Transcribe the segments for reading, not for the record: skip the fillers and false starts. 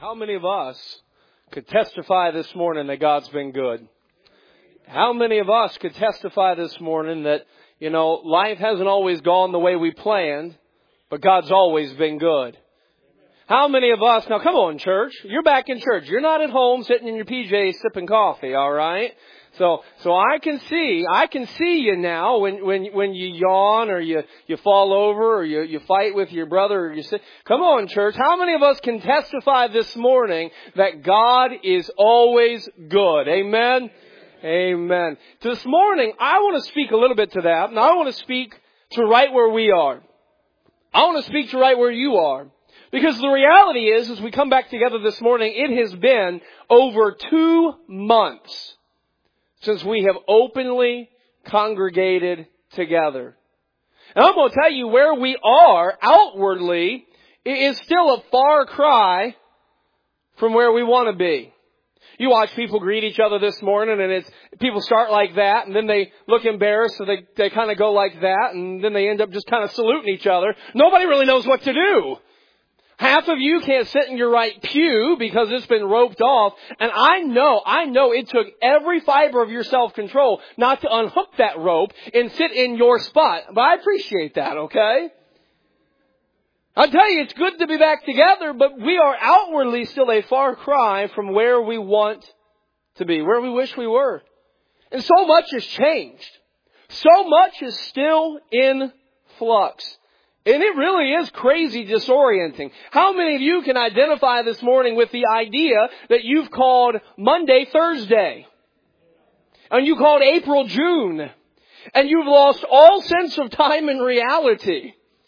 How many of us could testify this morning that God's been good? How many of us could testify this morning that, life hasn't always gone the way we planned, but God's always been good? How many of us, now come on church, you're back in church. You're not at home sitting in your PJs sipping coffee, alright? So I can see you now when you yawn or you fall over or you fight with your brother or you say, come on church, how many of us can testify this morning that God is always good? Amen? Amen. This morning, I want to speak a little bit to that, and I want to speak to right where we are. I want to speak to right where you are. Because the reality is, as we come back together this morning, it has been over 2 months since we have openly congregated together. And I'm going to tell you where we are outwardly is still a far cry from where we want to be. You watch people greet each other this morning and people start like that and then they look embarrassed so they kind of go like that and then they end up just kind of saluting each other. Nobody really knows what to do. Half of you can't sit in your right pew because it's been roped off. And I know it took every fiber of your self-control not to unhook that rope and sit in your spot. But I appreciate that, okay? I'll tell you, it's good to be back together, but we are outwardly still a far cry from where we want to be, where we wish we were. And so much has changed. So much is still in flux. And it really is crazy disorienting. How many of you can identify this morning with the idea that you've called Monday Thursday? And you called April June? And you've lost all sense of time and reality?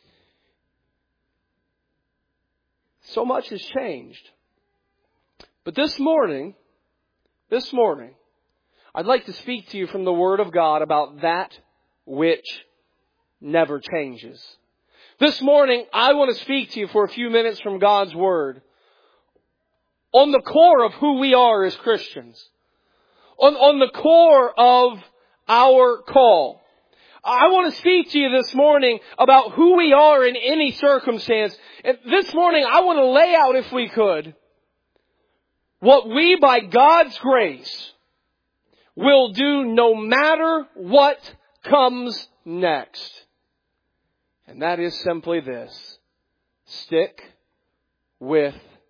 So much has changed. But this morning, I'd like to speak to you from the Word of God about that which never changes. This morning, I want to speak to you for a few minutes from God's Word on the core of who we are as Christians, on the core of our call. I want to speak to you this morning about who we are in any circumstance. And this morning, I want to lay out, if we could, what we, by God's grace, will do no matter what comes next. And that is simply this: stick with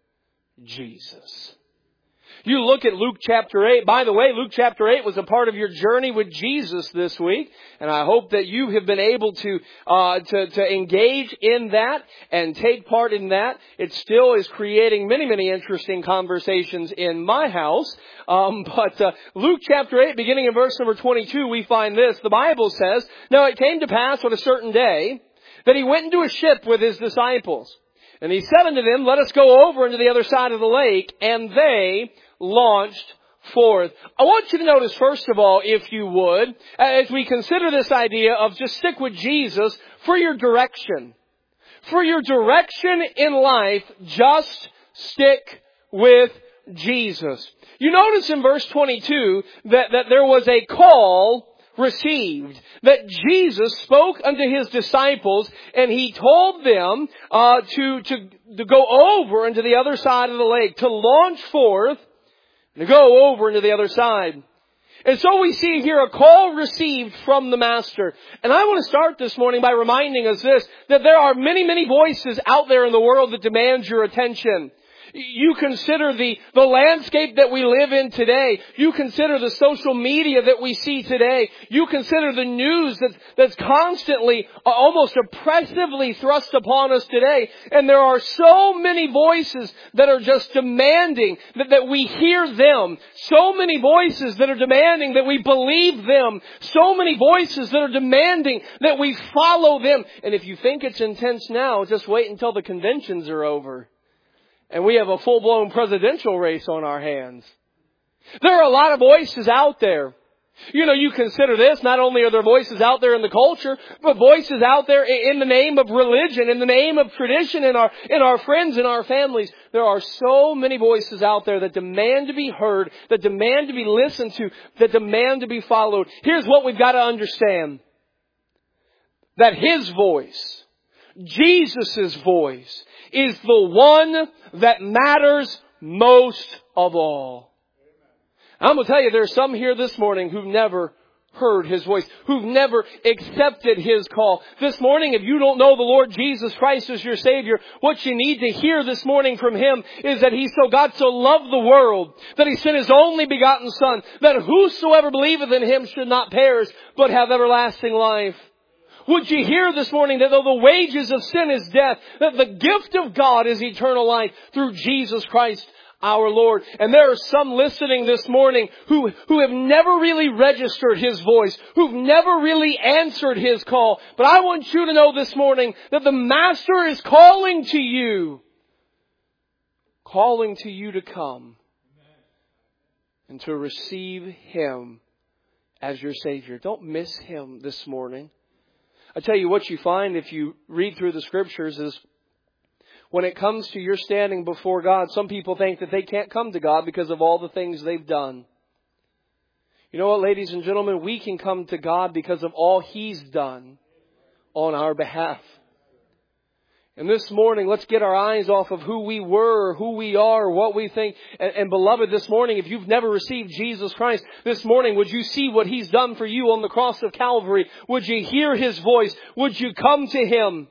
Jesus. You look at Luke chapter 8. By the way, Luke chapter 8 was a part of your journey with Jesus this week. And I hope that you have been able to engage in that and take part in that. It still is creating many, many interesting conversations in my house. But Luke chapter 8, beginning in verse number 22, we find this. The Bible says, "Now it came to pass on a certain day that he went into a ship with his disciples. And he said unto them, Let us go over into the other side of the lake. And they launched forth." I want you to notice, first of all, if you would, as we consider this idea of just stick with Jesus for your direction. For your direction in life, just stick with Jesus. You notice in verse 22 that there was a call received, that Jesus spoke unto his disciples and he told them to go over into the other side of the lake, to launch forth and to go over into the other side. And so we see here a call received from the Master. And I want to start this morning by reminding us this, that there are many, many voices out there in the world that demand your attention. You consider the landscape that we live in today. You consider the social media that we see today. You consider the news that's constantly, almost oppressively thrust upon us today. And there are so many voices that are just demanding that we hear them. So many voices that are demanding that we believe them. So many voices that are demanding that we follow them. And if you think it's intense now, just wait until the conventions are over. And we have a full-blown presidential race on our hands. There are a lot of voices out there. You consider this, not only are there voices out there in the culture, but voices out there in the name of religion, in the name of tradition, in our friends, in our families. There are so many voices out there that demand to be heard, that demand to be listened to, that demand to be followed. Here's what we've got to understand. That His voice, Jesus' voice, is the one that matters most of all. I'm going to tell you, there's some here this morning who've never heard His voice, who've never accepted His call. This morning, if you don't know the Lord Jesus Christ as your Savior, what you need to hear this morning from Him is that God so loved the world that He sent His only begotten Son, that whosoever believeth in Him should not perish, but have everlasting life. Would you hear this morning that though the wages of sin is death, that the gift of God is eternal life through Jesus Christ our Lord? And there are some listening this morning who have never really registered His voice, who've never really answered His call. But I want you to know this morning that the Master is calling to you to come and to receive Him as your Savior. Don't miss Him this morning. I tell you what you find if you read through the Scriptures is when it comes to your standing before God, some people think that they can't come to God because of all the things they've done. You know what, ladies and gentlemen? We can come to God because of all He's done on our behalf. And this morning, let's get our eyes off of who we were, who we are, what we think. And beloved, this morning, if you've never received Jesus Christ, this morning, would you see what He's done for you on the cross of Calvary? Would you hear His voice? Would you come to Him?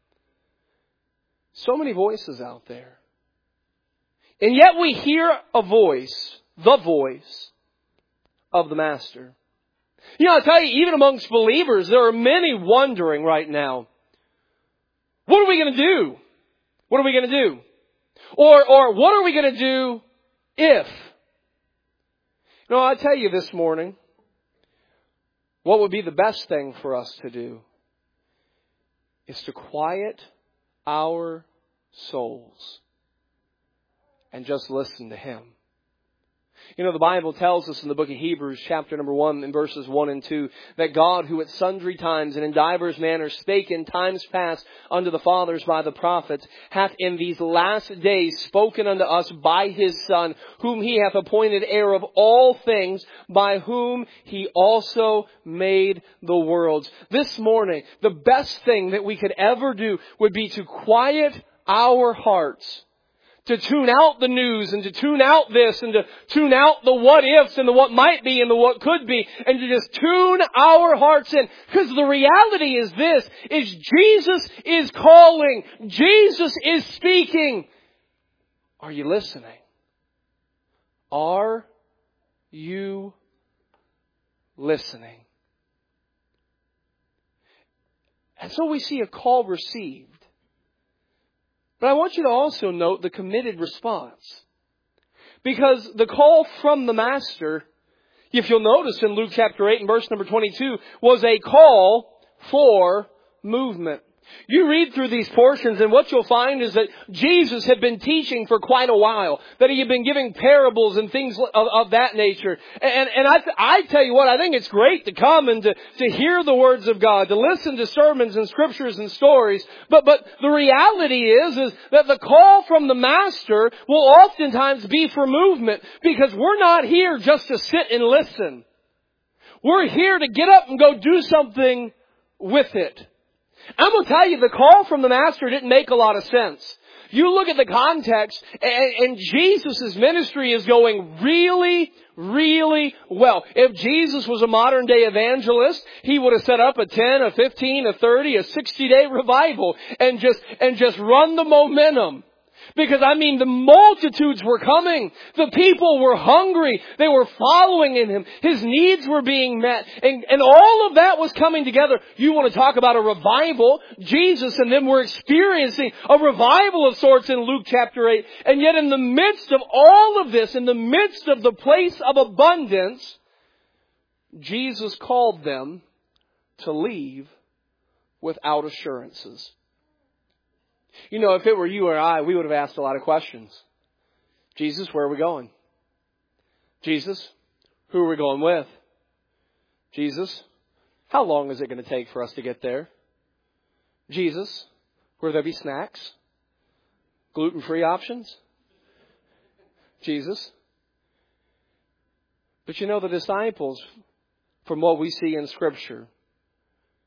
So many voices out there. And yet we hear a voice, the voice of the Master. You know, I'll tell you, even amongst believers, there are many wondering right now, what are we going to do? What are we going to do? Or what are we going to do if? You know, I'll tell you this morning, what would be the best thing for us to do is to quiet our souls and just listen to Him. You know, the Bible tells us in the book of Hebrews, chapter number 1, in verses 1 and 2, that God, who at sundry times and in divers manners spake in times past unto the fathers by the prophets, hath in these last days spoken unto us by His Son, whom He hath appointed heir of all things, by whom He also made the worlds. This morning, the best thing that we could ever do would be to quiet our hearts, to tune out the news and to tune out this and to tune out the what ifs and the what might be and the what could be, and to just tune our hearts in. Because the reality is this, is Jesus is calling. Jesus is speaking. Are you listening? Are you listening? And so we see a call received. But I want you to also note the committed response. Because the call from the Master, if you'll notice in Luke chapter 8 and verse number 22, was a call for movement. You read through these portions and what you'll find is that Jesus had been teaching for quite a while. That He had been giving parables and things of that nature. And I tell you what, I think it's great to come and to hear the words of God, to listen to sermons and scriptures and stories. But the reality is that the call from the Master will oftentimes be for movement, because we're not here just to sit and listen. We're here to get up and go do something with it. I'm going to tell you, the call from the Master didn't make a lot of sense. You look at the context, and Jesus' ministry is going really, really well. If Jesus was a modern day evangelist, He would have set up a 10, a 15, a 30, a 60-day revival and just run the momentum. Because, the multitudes were coming. The people were hungry. They were following in Him. His needs were being met. And all of that was coming together. You want to talk about a revival? Jesus and them were experiencing a revival of sorts in Luke chapter 8. And yet in the midst of all of this, in the midst of the place of abundance, Jesus called them to leave without assurances. You know, if it were you or I, we would have asked a lot of questions. Jesus, where are we going? Jesus, who are we going with? Jesus, how long is it going to take for us to get there? Jesus, will there be snacks? Gluten-free options? Jesus. But you know, the disciples, from what we see in Scripture,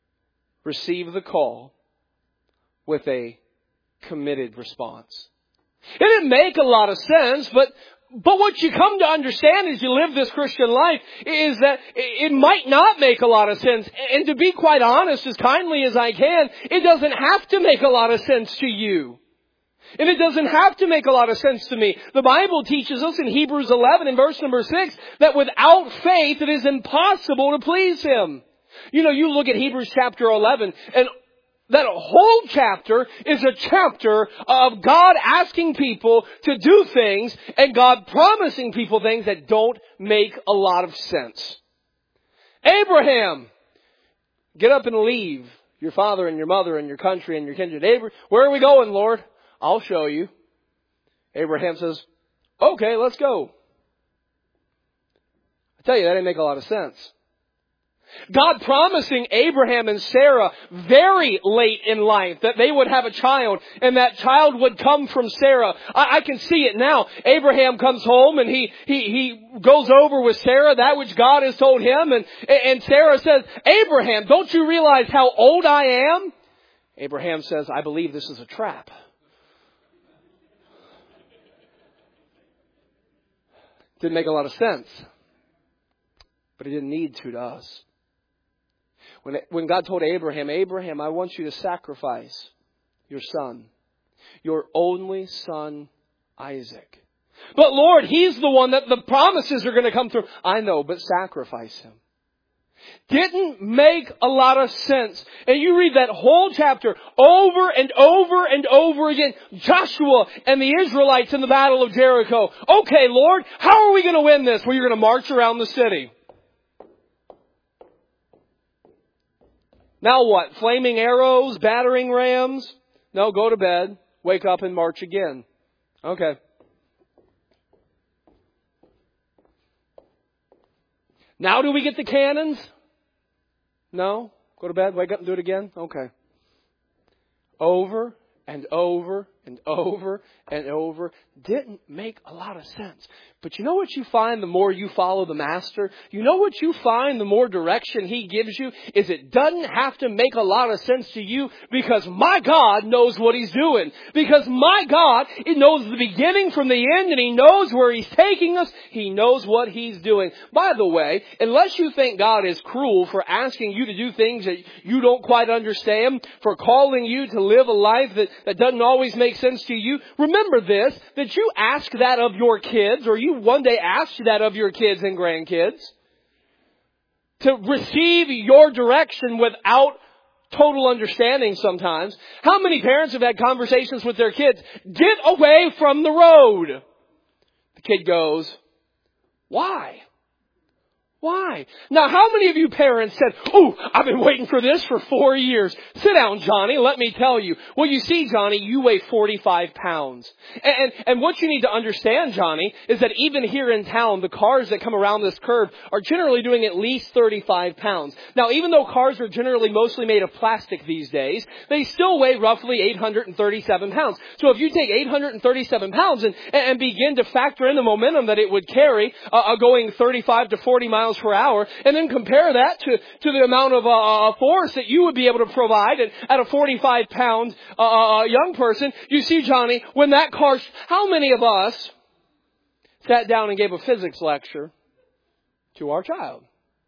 receive the call with a committed response. It didn't make a lot of sense, but what you come to understand as you live this Christian life is that it might not make a lot of sense. And to be quite honest, as kindly as I can, it doesn't have to make a lot of sense to you. And it doesn't have to make a lot of sense to me. The Bible teaches us in Hebrews 11 and verse number 6 that without faith it is impossible to please Him. You know, you look at Hebrews chapter 11 and that whole chapter is a chapter of God asking people to do things and God promising people things that don't make a lot of sense. Abraham, get up and leave your father and your mother and your country and your kindred. Where are we going, Lord? I'll show you. Abraham says, okay, let's go. I tell you, that didn't make a lot of sense. God promising Abraham and Sarah very late in life that they would have a child and that child would come from Sarah. I can see it now. Abraham comes home and he goes over with Sarah that which God has told him. And Sarah says, Abraham, don't you realize how old I am? Abraham says, I believe this is a trap. Didn't make a lot of sense. But it didn't need to us. When God told Abraham, Abraham, I want you to sacrifice your son, your only son, Isaac. But Lord, he's the one that the promises are going to come through. I know, but sacrifice him. Didn't make a lot of sense. And you read that whole chapter over and over and over again. Joshua and the Israelites in the Battle of Jericho. Okay, Lord, how are we going to win this? Well, you're going to march around the city. Now what? Flaming arrows? Battering rams? No, go to bed. Wake up and march again. Okay. Now do we get the cannons? No? Go to bed, wake up and do it again? Okay. Over and over and over and over. Didn't make a lot of sense. But you know what you find the more you follow the Master? You know what you find the more direction He gives you? Is it doesn't have to make a lot of sense to you because my God knows what He's doing. Because my God, He knows the beginning from the end and He knows where He's taking us. He knows what He's doing. By the way, unless you think God is cruel for asking you to do things that you don't quite understand, for calling you to live a life that doesn't always make sense to you, remember this, that you ask that of your kids, or you one day ask that of your kids and grandkids, to receive your direction without total understanding sometimes. How many parents have had conversations with their kids? Get away from the road. The kid goes, why? Why? Now, how many of you parents said, oh, I've been waiting for this for 4 years. Sit down, Johnny. Let me tell you. Well, you see, Johnny, you weigh 45 pounds. And what you need to understand, Johnny, is that even here in town, the cars that come around this curve are generally doing at least 35 pounds. Now, even though cars are generally mostly made of plastic these days, they still weigh roughly 837 pounds. So if you take 837 pounds and begin to factor in the momentum that it would carry, going 35 to 40 miles per hour, and then compare that to the amount of force that you would be able to provide at a 45-pound young person. You see, Johnny, when that car... How many of us sat down and gave a physics lecture to our child?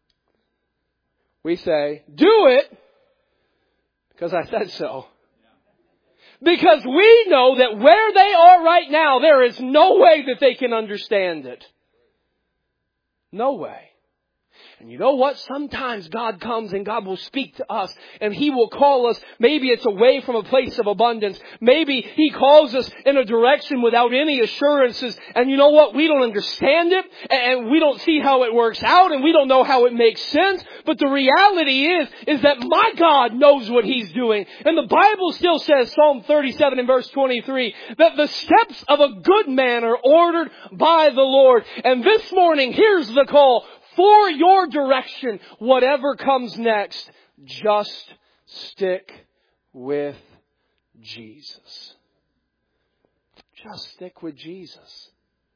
We say, do it because I said so. Because we know that where they are right now, there is no way that they can understand it. No way. And you know what? Sometimes God comes and God will speak to us and He will call us. Maybe it's away from a place of abundance. Maybe He calls us in a direction without any assurances. And you know what? We don't understand it and we don't see how it works out and we don't know how it makes sense. But the reality is that my God knows what He's doing. And the Bible still says, Psalm 37 and verse 23, that the steps of a good man are ordered by the Lord. And this morning, here's the call. For your direction, whatever comes next, just stick with Jesus. Just stick with Jesus.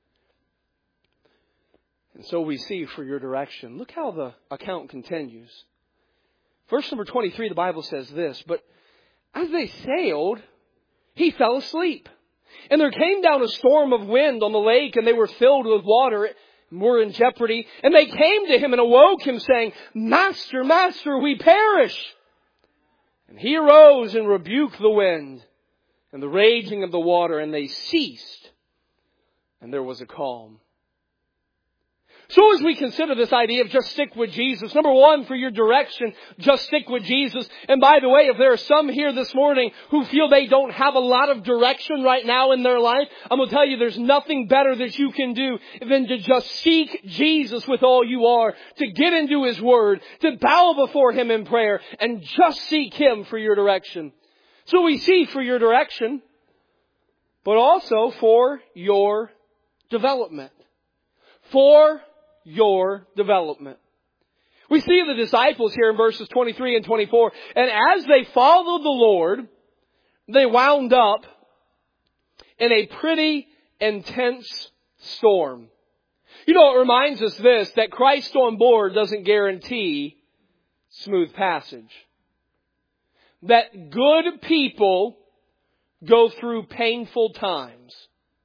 And so we see for your direction. Look how the account continues. Verse number 23, the Bible says this, but as they sailed, he fell asleep. And there came down a storm of wind on the lake, and they were filled with water and were in jeopardy. And they came to him and awoke him, saying, Master, Master, we perish. And he arose and rebuked the wind and the raging of the water, and they ceased, and there was a calm. So as we consider this idea of just stick with Jesus, number one, for your direction, just stick with Jesus. And by the way, if there are some here this morning who feel they don't have a lot of direction right now in their life, I'm going to tell you there's nothing better that you can do than to just seek Jesus with all you are, to get into His Word, to bow before Him in prayer, and just seek Him for your direction. So we see for your direction, but also for your development. For your development. We see the disciples here in verses 23 and 24. And as they followed the Lord, they wound up in a pretty intense storm. You know, it reminds us this, that Christ on board doesn't guarantee smooth passage. That good people go through painful times.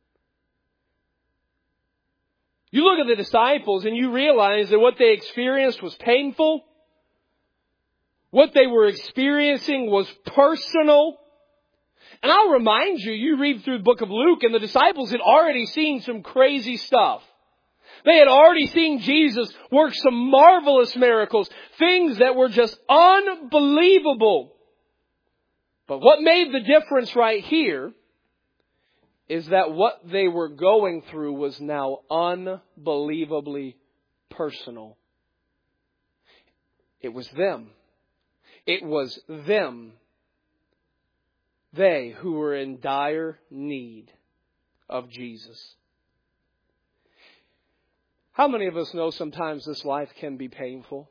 You look at the disciples and you realize that what they experienced was painful. What they were experiencing was personal. And I'll remind you, you read through the book of Luke, and the disciples had already seen some crazy stuff. They had already seen Jesus work some marvelous miracles, things that were just unbelievable. But what made the difference right here is that what they were going through was now unbelievably personal. It was them. It was them. They who were in dire need of Jesus. How many of us know sometimes this life can be painful?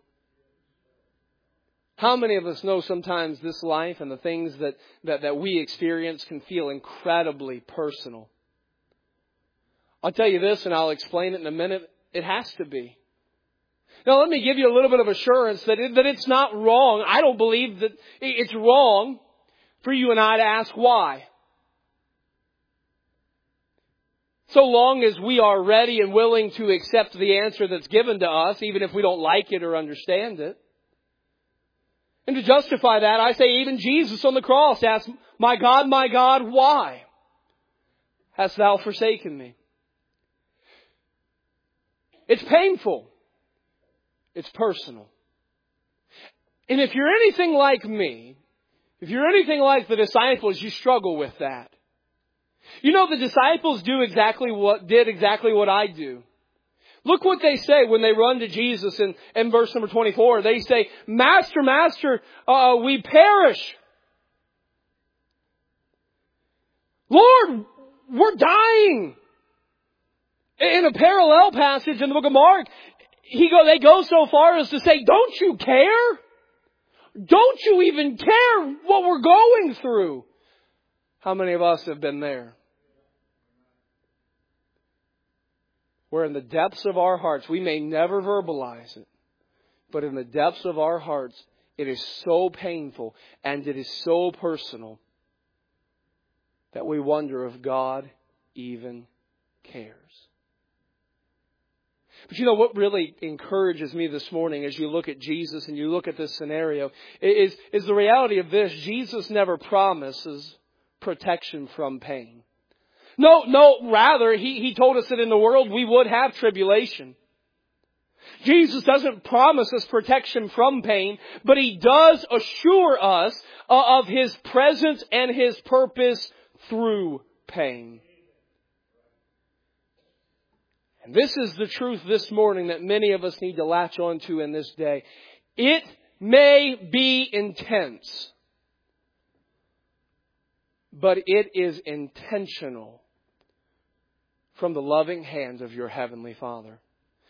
How many of us know sometimes this life and the things that we experience can feel incredibly personal? I'll tell you this, and I'll explain it in a minute. It has to be. Now, let me give you a little bit of assurance that it's not wrong. I don't believe that it's wrong for you and I to ask why. So long as we are ready and willing to accept the answer that's given to us, even if we don't like it or understand it. And to justify that, I say even Jesus on the cross asked, my God, why hast thou forsaken me? It's painful. It's personal. And if you're anything like me, if you're anything like the disciples, you struggle with that. You know, the disciples did exactly what I do. Look what they say when they run to Jesus in verse number 24. They say, Master, Master, we perish. Lord, we're dying. In a parallel passage in the book of Mark, they go so far as to say, don't you care? Don't you even care what we're going through? How many of us have been there? Where in the depths of our hearts, we may never verbalize it, but in the depths of our hearts, it is so painful and it is so personal that we wonder if God even cares. But you know what really encourages me this morning as you look at Jesus and you look at this scenario is the reality of this. Jesus never promises protection from pain. No, rather, he told us that in the world we would have tribulation. Jesus doesn't promise us protection from pain, but He does assure us of His presence and His purpose through pain. And this is the truth this morning that many of us need to latch onto in this day. It may be intense, but it is intentional from the loving hands of your Heavenly Father.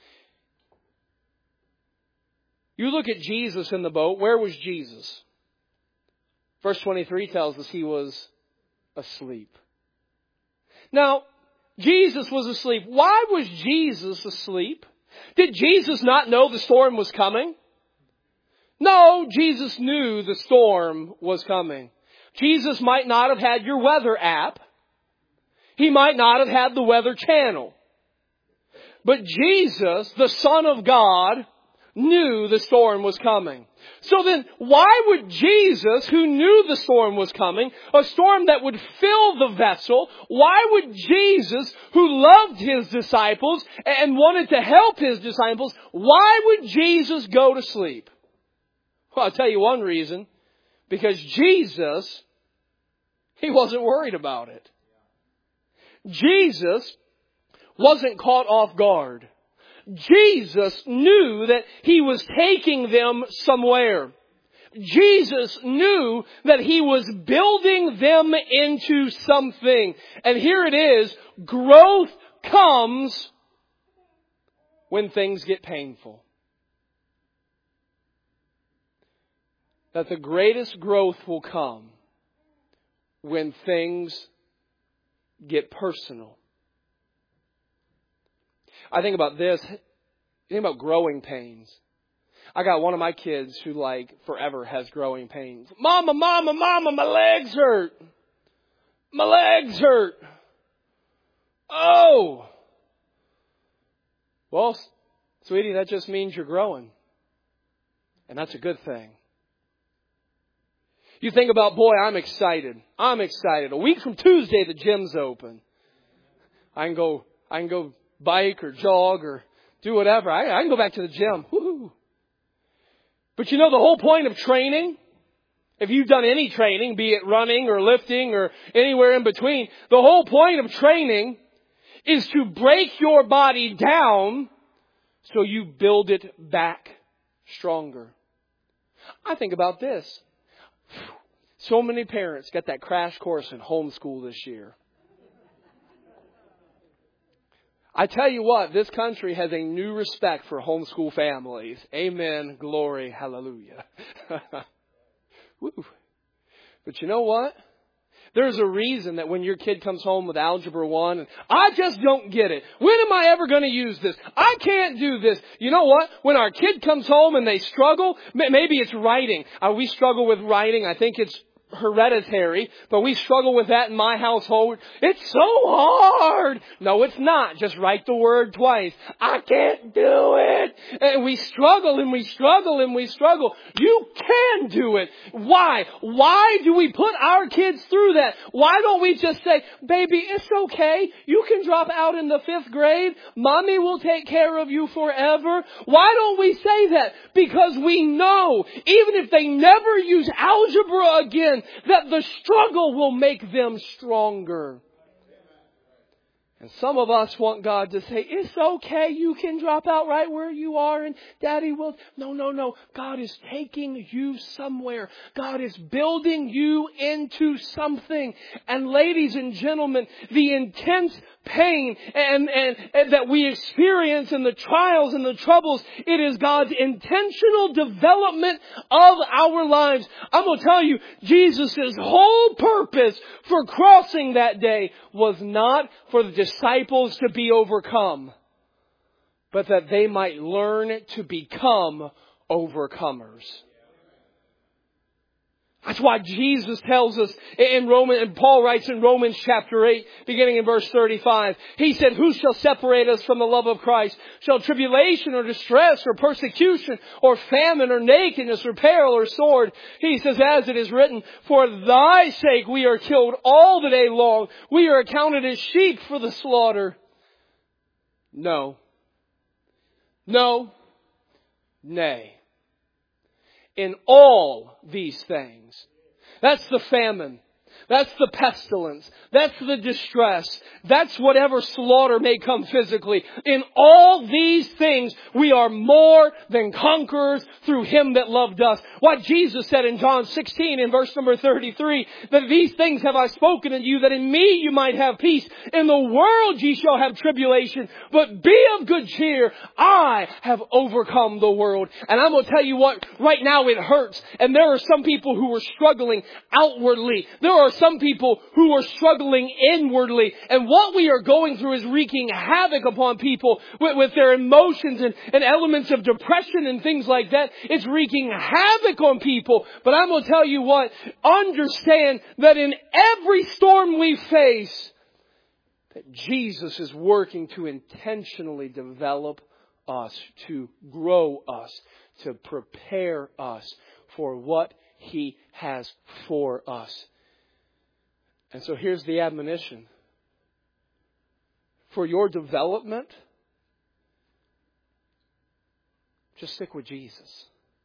You look at Jesus in the boat. Where was Jesus? Verse 23 tells us He was asleep. Now, Jesus was asleep. Why was Jesus asleep? Did Jesus not know the storm was coming? No, Jesus knew the storm was coming. Jesus might not have had your weather app. He might not have had the Weather Channel. But Jesus, the Son of God, knew the storm was coming. So then, why would Jesus, who knew the storm was coming, a storm that would fill the vessel, why would Jesus, who loved His disciples and wanted to help His disciples, why would Jesus go to sleep? Well, I'll tell you one reason. Because Jesus, He wasn't worried about it. Jesus wasn't caught off guard. Jesus knew that He was taking them somewhere. Jesus knew that He was building them into something. And here it is, growth comes when things get painful. That the greatest growth will come when things get personal. I think about this. Think about growing pains. I got one of my kids who forever has growing pains. Mama, my legs hurt. My legs hurt. Oh. Well, sweetie, that just means you're growing. And that's a good thing. You think about, boy, I'm excited. A week from Tuesday, the gym's open. I can go bike or jog or do whatever. I can go back to the gym. Woo-hoo. But you know the whole point of training, if you've done any training, be it running or lifting or anywhere in between, the whole point of training is to break your body down so you build it back stronger. I think about this. So many parents got that crash course in homeschool this year. I tell you what, this country has a new respect for homeschool families. Amen. Glory. Hallelujah. Woo. But you know what? There's a reason that when your kid comes home with Algebra 1, and I just don't get it. When am I ever going to use this? I can't do this. You know what? When our kid comes home and they struggle, maybe it's writing. We struggle with writing. I think it's hereditary, but we struggle with that in my household. It's so hard. No, it's not. Just write the word twice. I can't do it. And we struggle and we struggle and we struggle. You can do it. Why? Why do we put our kids through that? Why don't we just say, baby, it's okay. You can drop out in the 5th grade. Mommy will take care of you forever. Why don't we say that? Because we know, even if they never use algebra again, that the struggle will make them stronger. And some of us want God to say, it's okay, you can drop out right where you are and Daddy will. No. God is taking you somewhere. God is building you into something. And ladies and gentlemen, the intense pain and that we experience in the trials and the troubles, it is God's intentional development of our lives. I'm going to tell you, Jesus' whole purpose for crossing that day was not for the disciples to be overcome, but that they might learn to become overcomers. That's why Jesus tells us and Paul writes in Romans chapter 8, beginning in verse 35, he said, who shall separate us from the love of Christ? Shall tribulation or distress or persecution or famine or nakedness or peril or sword? He says, as it is written, for thy sake we are killed all the day long. We are accounted as sheep for the slaughter. No. Nay. In all these things. That's the famine. That's the pestilence. That's the distress. That's whatever slaughter may come physically. In all these things, we are more than conquerors through Him that loved us. What Jesus said in John 16 in verse number 33, that these things have I spoken unto you, that in me you might have peace. In the world ye shall have tribulation, but be of good cheer. I have overcome the world. And I'm going to tell you what, right now it hurts. And there are some people who are struggling outwardly. There are some people who are struggling inwardly. And what we are going through is wreaking havoc upon people with their emotions and elements of depression and things like that. It's wreaking havoc on people. But I'm going to tell you what, understand that in every storm we face, Jesus is working to intentionally develop us, to grow us, to prepare us for what He has for us. And so here's the admonition. For your development, just stick with Jesus.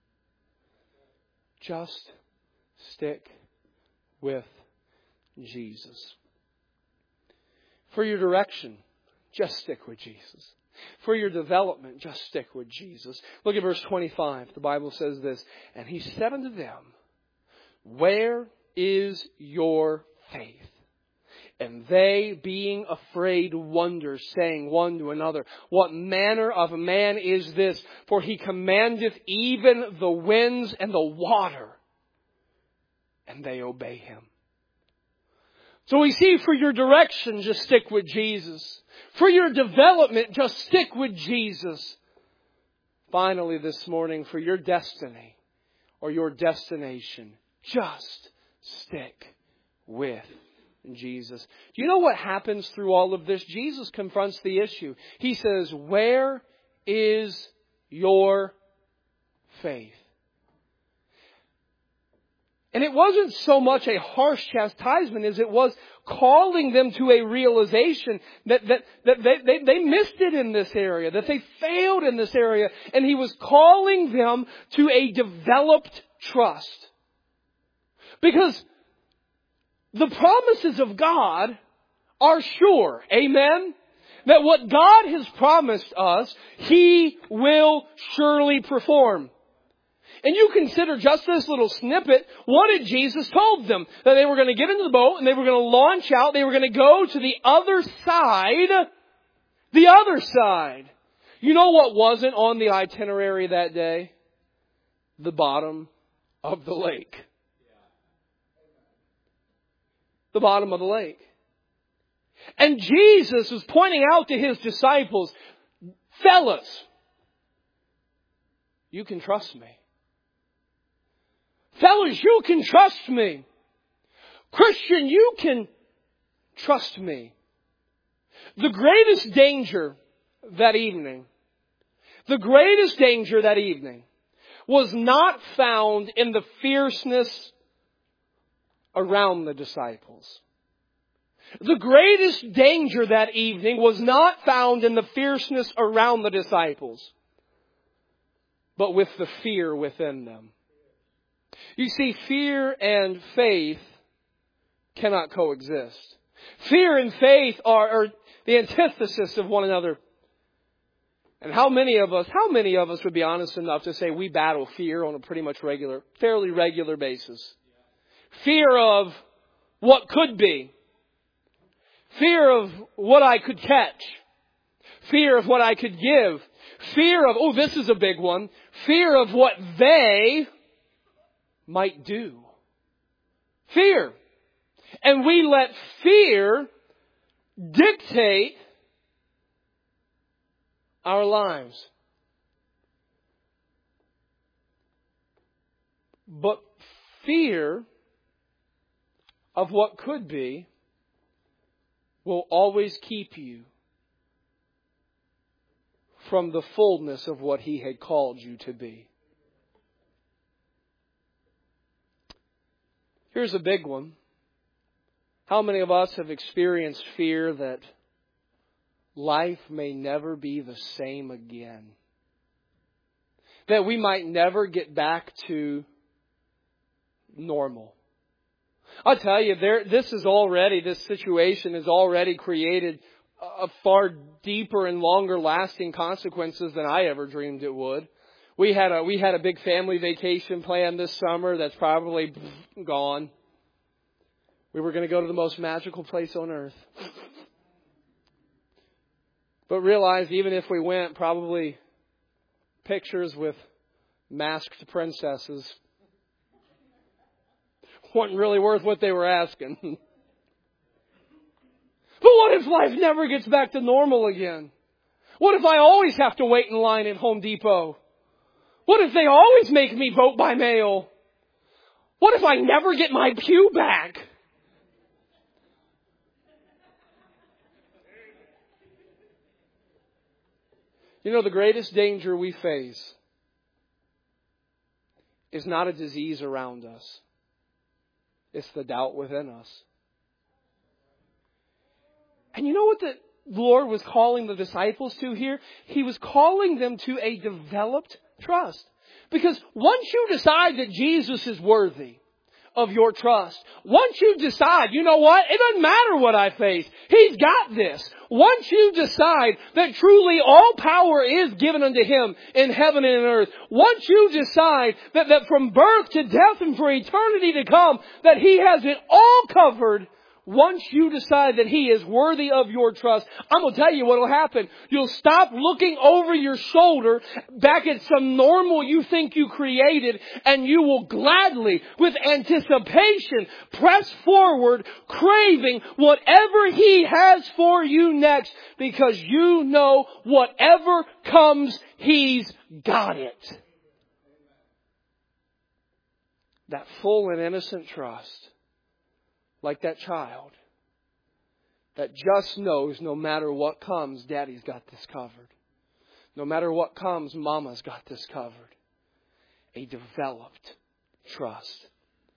Just stick with Jesus. For your direction, just stick with Jesus. For your development, just stick with Jesus. Look at verse 25. The Bible says this, and He said unto them, where is your faith? And they, being afraid, wondered, saying one to another, what manner of man is this? For He commandeth even the winds and the water, and they obey Him. So we see, for your direction, just stick with Jesus. For your development, just stick with Jesus. Finally this morning, for your destiny or your destination, just stick with Jesus. Do you know what happens through all of this? Jesus confronts the issue. He says, where is your faith? And it wasn't so much a harsh chastisement as it was calling them to a realization that they missed it in this area, that they failed in this area. And He was calling them to a developed trust. Because the promises of God are sure. Amen? That what God has promised us, He will surely perform. And you consider just this little snippet, what did Jesus told them? That they were going to get into the boat and they were going to launch out. They were going to go to the other side. The other side. You know what wasn't on the itinerary that day? The bottom of the lake. The bottom of the lake. And Jesus was pointing out to His disciples, fellas, you can trust me. Fellas, you can trust me. Christian, you can trust me. The greatest danger that evening was not found in the fierceness around the disciples. The greatest danger that evening was not found in the fierceness around the disciples, but with the fear within them. You see, fear and faith cannot coexist. Fear and faith are the antithesis of one another. And how many of us would be honest enough to say we battle fear on a pretty much fairly regular basis? Fear of what could be. Fear of what I could catch. Fear of what I could give. Fear of, this is a big one. Fear of what they might do. Fear. And we let fear dictate our lives. But fear of what could be will always keep you from the fullness of what He had called you to be. Here's a big one. How many of us have experienced fear that life may never be the same again? That we might never get back to normal. I'll tell you, this situation has already created a far deeper and longer lasting consequences than I ever dreamed it would. We had a big family vacation planned this summer that's probably gone. We were going to go to the most magical place on earth. But realized even if we went, probably pictures with masked princesses wasn't really worth what they were asking. But what if life never gets back to normal again? What if I always have to wait in line at Home Depot? What if they always make me vote by mail? What if I never get my pew back? You know, the greatest danger we face is not a disease around us. It's the doubt within us. And you know what the Lord was calling the disciples to here? He was calling them to a developed trust. Because once you decide that Jesus is worthy of your trust, once you decide, you know what? It doesn't matter what I face. He's got this. Once you decide that truly all power is given unto Him in heaven and in earth, once you decide that from birth to death and for eternity to come, that He has it all covered, once you decide that He is worthy of your trust, I'm going to tell you what will happen. You'll stop looking over your shoulder back at some normal you think you created, and you will gladly, with anticipation, press forward, craving whatever He has for you next, because you know whatever comes, He's got it. That full and innocent trust. Like that child that just knows no matter what comes, Daddy's got this covered. No matter what comes, Mama's got this covered. A developed trust.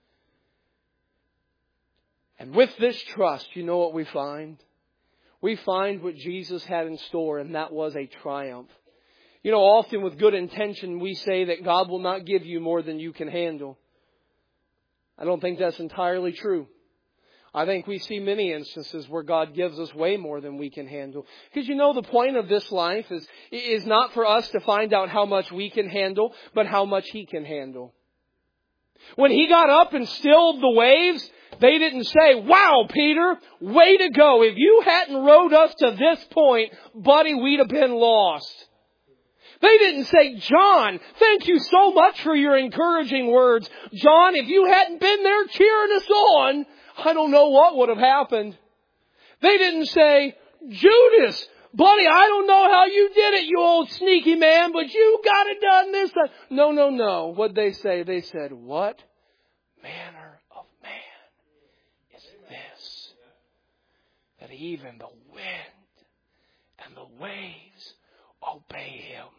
And with this trust, you know what we find? We find what Jesus had in store, and that was a triumph. You know, often with good intention, we say that God will not give you more than you can handle. I don't think that's entirely true. I think we see many instances where God gives us way more than we can handle. Because you know, the point of this life is not for us to find out how much we can handle, but how much He can handle. When He got up and stilled the waves, they didn't say, "Wow, Peter, way to go. If you hadn't rowed us to this point, buddy, we'd have been lost." They didn't say, "John, thank you so much for your encouraging words. John, if you hadn't been there cheering us on, I don't know what would have happened." They didn't say, "Judas, buddy, I don't know how you did it, you old sneaky man, but you got it done this time." No. What'd they say? They said, "What manner of man is this, that even the wind and the waves obey Him?"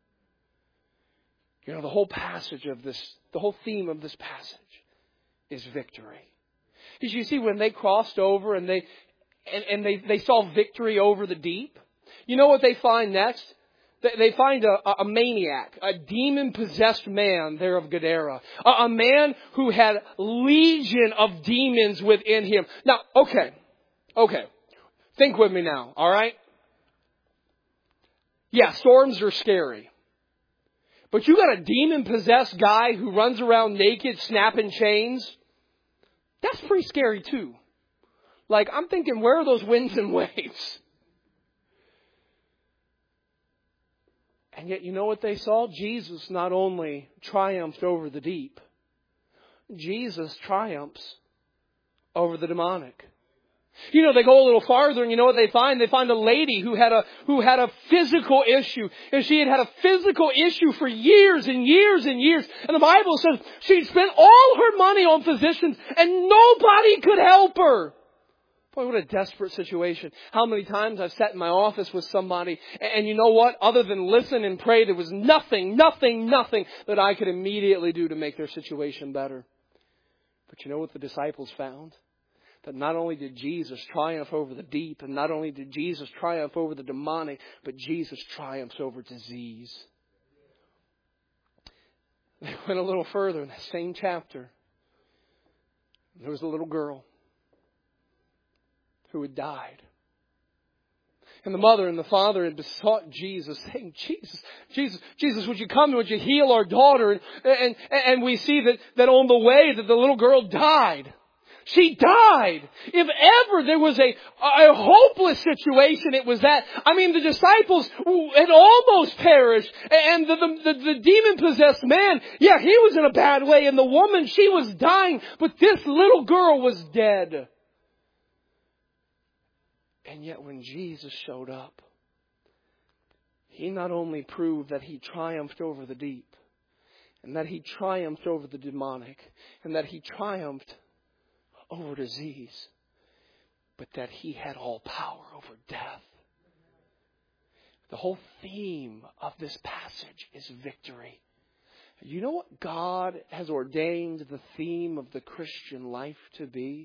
You know, the whole passage of this, the whole theme of this passage is victory. Because you see, when they crossed over and they saw victory over the deep, you know what they find next? They find a maniac, a demon-possessed man there of Gadara. A man who had legion of demons within him. Now, okay. Think with me now, all right? Yeah, storms are scary. But you got a demon-possessed guy who runs around naked, snapping chains. That's pretty scary too. Like, I'm thinking, where are those winds and waves? And yet, you know what they saw? Jesus not only triumphed over the deep, Jesus triumphs over the demonic. You know, they go a little farther and you know what they find? They find a lady who had a physical issue. And she had a physical issue for years and years and years. And the Bible says she'd spent all her money on physicians and nobody could help her. Boy, what a desperate situation. How many times I've sat in my office with somebody and you know what? Other than listen and pray, there was nothing that I could immediately do to make their situation better. But you know what the disciples found? That not only did Jesus triumph over the deep, and not only did Jesus triumph over the demonic, but Jesus triumphs over disease. They went a little further in that same chapter. There was a little girl who had died. And the mother and the father had besought Jesus, saying, Jesus, would you come? Would you heal our daughter? And we see that on the way that the little girl died. She died. If ever there was a hopeless situation, it was that. I mean, the disciples had almost perished. And the demon-possessed man, yeah, he was in a bad way. And the woman, she was dying. But this little girl was dead. And yet when Jesus showed up, He not only proved that He triumphed over the deep, and that He triumphed over the demonic, and that He triumphed over disease, but that He had all power over death. The whole theme of this passage is victory. You know what God has ordained the theme of the Christian life to be?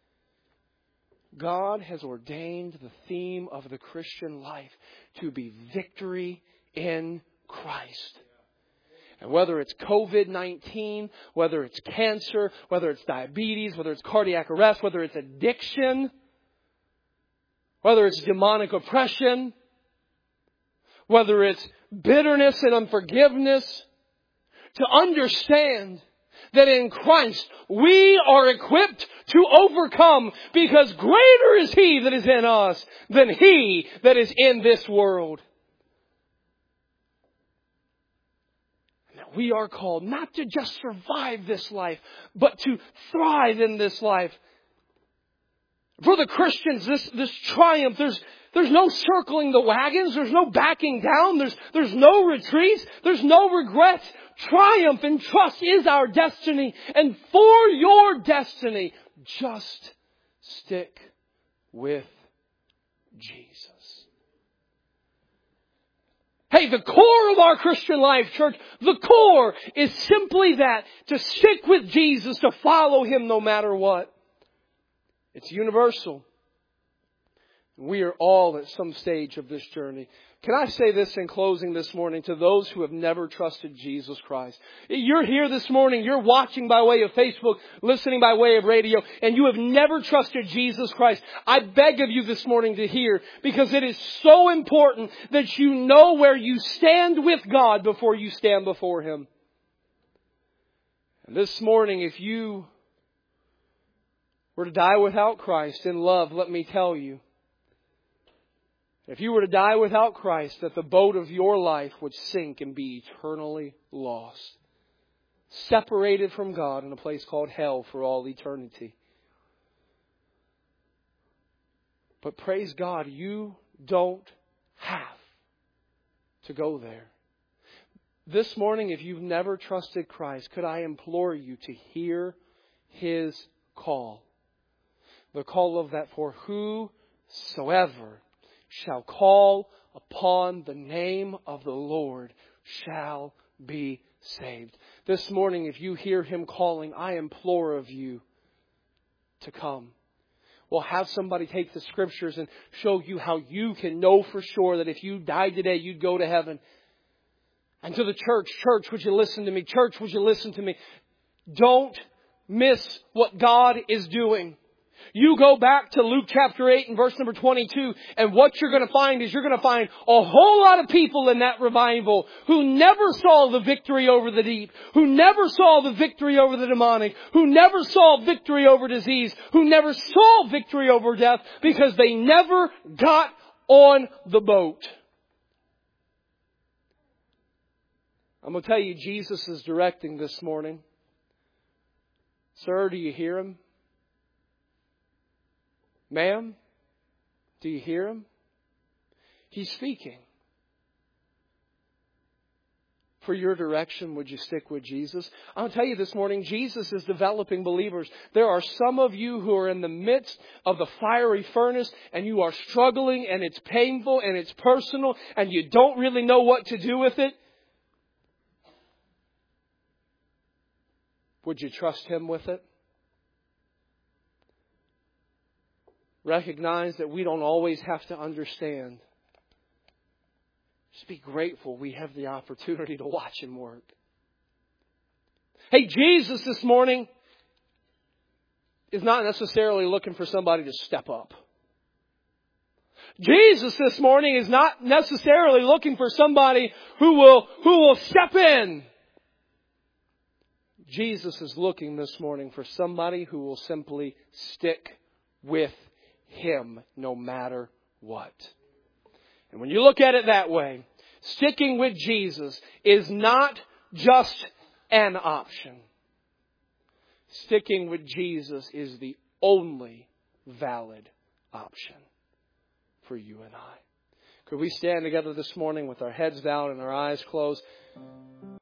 God has ordained the theme of the Christian life to be victory in Christ. And whether it's COVID-19, whether it's cancer, whether it's diabetes, whether it's cardiac arrest, whether it's addiction, whether it's demonic oppression, whether it's bitterness and unforgiveness, to understand that in Christ we are equipped to overcome, because greater is He that is in us than he that is in this world. We are called not to just survive this life, but to thrive in this life. For the Christians, this triumph, there's no circling the wagons. There's no backing down. There's no retreats. There's no regrets. Triumph and trust is our destiny. And for your destiny, just stick with Jesus. Hey, the core of our Christian life, church, the core is simply that, to stick with Jesus, to follow Him no matter what. It's universal. We are all at some stage of this journey. Can I say this in closing this morning to those who have never trusted Jesus Christ? You're here this morning, you're watching by way of Facebook, listening by way of radio, and you have never trusted Jesus Christ. I beg of you this morning to hear, because it is so important that you know where you stand with God before you stand before Him. And this morning, if you were to die without Christ in love, let me tell you, if you were to die without Christ, that the boat of your life would sink and be eternally lost. Separated from God in a place called hell for all eternity. But praise God, you don't have to go there. This morning, if you've never trusted Christ, could I implore you to hear His call? The call of that, for whosoever shall call upon the name of the Lord shall be saved. This morning, if you hear Him calling, I implore of you to come. We'll have somebody take the Scriptures and show you how you can know for sure that if you died today, you'd go to heaven. And to the church, would you listen to me? Church, would you listen to me? Don't miss what God is doing. You go back to Luke chapter 8 and verse number 22, and what you're going to find is you're going to find a whole lot of people in that revival who never saw the victory over the deep, who never saw the victory over the demonic, who never saw victory over disease, who never saw victory over death, because they never got on the boat. I'm going to tell you, Jesus is directing this morning. Sir, do you hear Him? Ma'am, do you hear Him? He's speaking. For your direction, would you stick with Jesus? I'll tell you this morning, Jesus is developing believers. There are some of you who are in the midst of the fiery furnace, and you are struggling, and it's painful, and it's personal, and you don't really know what to do with it. Would you trust Him with it? Recognize that we don't always have to understand. Just be grateful we have the opportunity to watch Him work. Hey, Jesus this morning is not necessarily looking for somebody to step up. Jesus this morning is not necessarily looking for somebody who will step in. Jesus is looking this morning for somebody who will simply stick with Him no matter what. And when you look at it that way, sticking with Jesus is not just an option. Sticking with Jesus is the only valid option for you and I. Could we stand together this morning with our heads down and our eyes closed?